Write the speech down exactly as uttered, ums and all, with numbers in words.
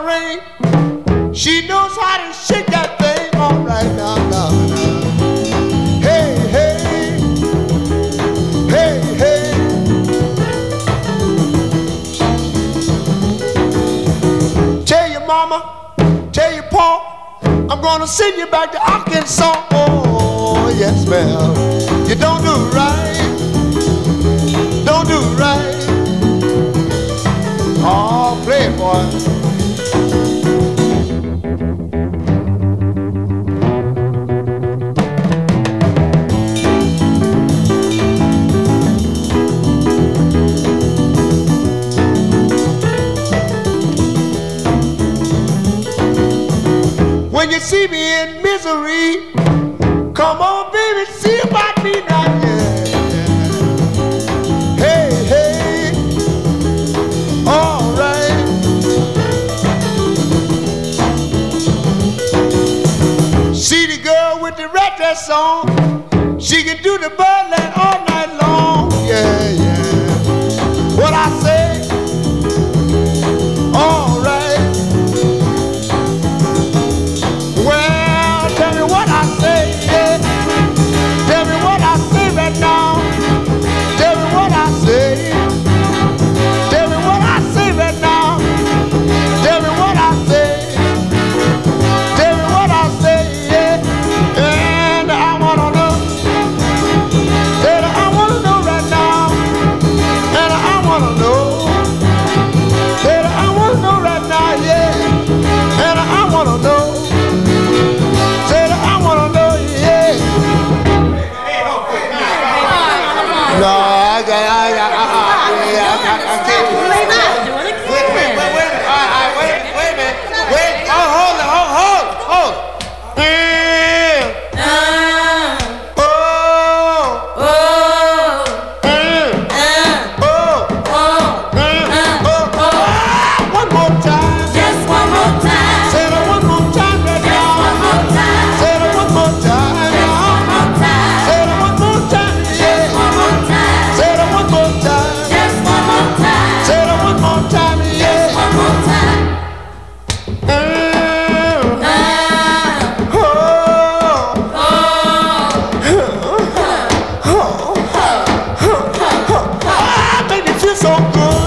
ring. She knows how to shake that thing all right now, now, now. Hey, hey, hey, hey. Tell your mama, tell your pa, I'm gonna send you back to Arkansas. Oh, yes, ma'am. You don't do right, don't do right. Oh, play it, boy. When you see me in misery, come on, baby, see about me now, yeah. Hey, hey, all right. See the girl with the red dress on, she can do the birdland all night long, yeah, yeah. What I say, all right. Well, tell me what I say, yeah. Tell me what I say right now. Tell me what I say. Tell me what I say right now. Tell me what I say. Tell me what I say, yeah. And I wanna know. And I wanna know right now. And I wanna know. And I wanna know right now, yeah. And I wanna know. No, I got, I got, I, I, I, I, I can't. Wait, wait, wait, wait, wait, all right, all right, wait, wait a minute, wait, oh, hold it, hold, hold, hold. Mm. Uh. Oh. Oh. Mm. Uh. Oh. Oh. Mm. Uh. Oh. Oh. Ah, one more time. Just one more time. Say it one more time, right Just now. one more time. Say it one more time. Just one more time. Say it one more time, yeah. One more time. Say it one more time. Just one more time. Say it one more time, yeah. One more time. Mm. Uh. Oh. Oh. Ah, baby, feel so good.